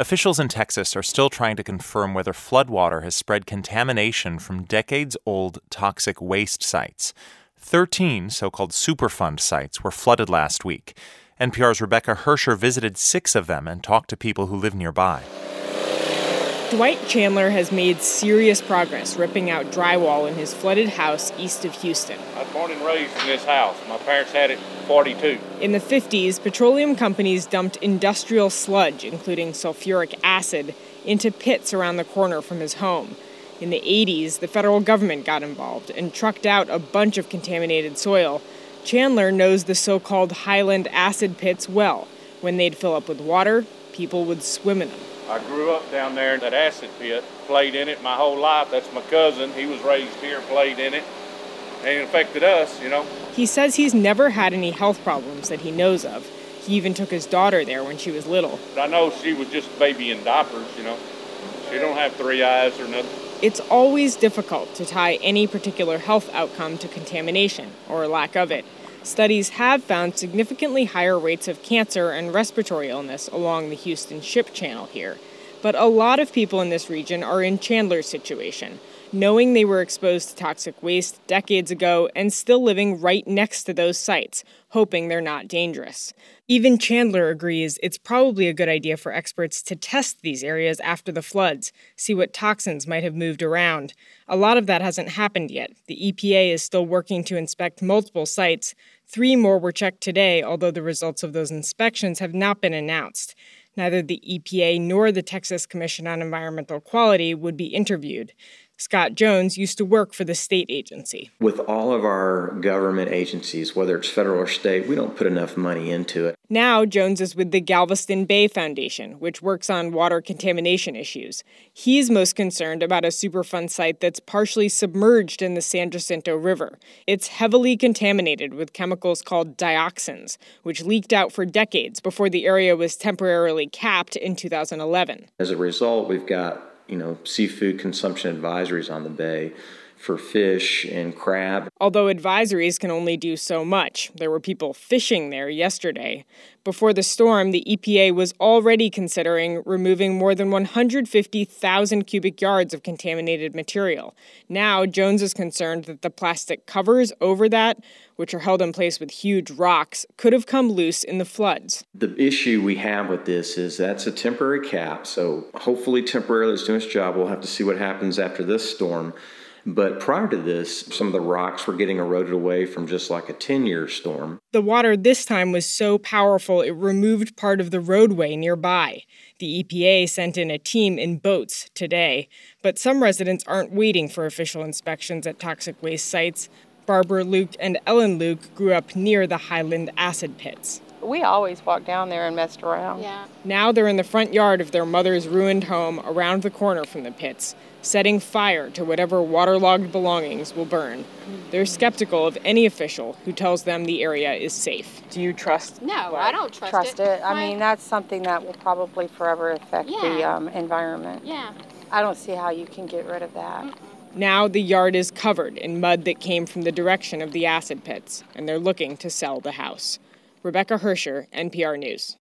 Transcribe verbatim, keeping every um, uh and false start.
Officials in Texas are still trying to confirm whether floodwater has spread contamination from decades-old toxic waste sites. Thirteen so-called Superfund sites were flooded last week. N P R's Rebecca Hersher visited six of them and talked to people who live nearby. Dwight Chandler has made serious progress ripping out drywall in his flooded house east of Houston. I was born and raised in this house. My parents had it in forty-two. In the fifties, petroleum companies dumped industrial sludge, including sulfuric acid, into pits around the corner from his home. In the eighties, the federal government got involved and trucked out a bunch of contaminated soil. Chandler knows the so-called Highland acid pits well. When they'd fill up with water, people would swim in them. I grew up down there in that acid pit, played in it my whole life. That's my cousin. He was raised here, played in it. And it affected us, you know. He says he's never had any health problems that he knows of. He even took his daughter there when she was little. But I know she was just a baby in diapers, you know. She don't have three eyes or nothing. It's always difficult to tie any particular health outcome to contamination, or lack of it. Studies have found significantly higher rates of cancer and respiratory illness along the Houston Ship Channel here. But a lot of people in this region are in Chandler's situation, knowing they were exposed to toxic waste decades ago and still living right next to those sites, hoping they're not dangerous. Even Chandler agrees it's probably a good idea for experts to test these areas after the floods, see what toxins might have moved around. A lot of that hasn't happened yet. The E P A is still working to inspect multiple sites. Three more were checked today, although the results of those inspections have not been announced. Neither the E P A nor the Texas Commission on Environmental Quality would be interviewed. Scott Jones used to work for the state agency. With all of our government agencies, whether it's federal or state, we don't put enough money into it. Now Jones is with the Galveston Bay Foundation, which works on water contamination issues. He's most concerned about a Superfund site that's partially submerged in the San Jacinto River. It's heavily contaminated with chemicals called dioxins, which leaked out for decades before the area was temporarily capped in two thousand eleven. As a result, we've got you know, seafood consumption advisories on the bay for fish and crab. Although advisories can only do so much. There were people fishing there yesterday. Before the storm, the E P A was already considering removing more than one hundred fifty thousand cubic yards of contaminated material. Now, Jones is concerned that the plastic covers over that, which are held in place with huge rocks, could have come loose in the floods. The issue we have with this is that's a temporary cap, so hopefully temporarily it's doing its job. We'll have to see what happens after this storm. But prior to this, some of the rocks were getting eroded away from just like a ten-year storm. The water this time was so powerful it removed part of the roadway nearby. The E P A sent in a team in boats today. But some residents aren't waiting for official inspections at toxic waste sites. Barbara Luke and Ellen Luke grew up near the Highland acid pits. We always walked down there and messed around. Yeah. Now they're in the front yard of their mother's ruined home around the corner from the pits, setting fire to whatever waterlogged belongings will burn. They're skeptical of any official who tells them the area is safe. Do you trust? No, I don't trust, Trust it. it. I mean, that's something that will probably forever affect Yeah. the um, environment. Yeah. I don't see how you can get rid of that. Mm-mm. Now the yard is covered in mud that came from the direction of the acid pits, and they're looking to sell the house. Rebecca Hersher, N P R News.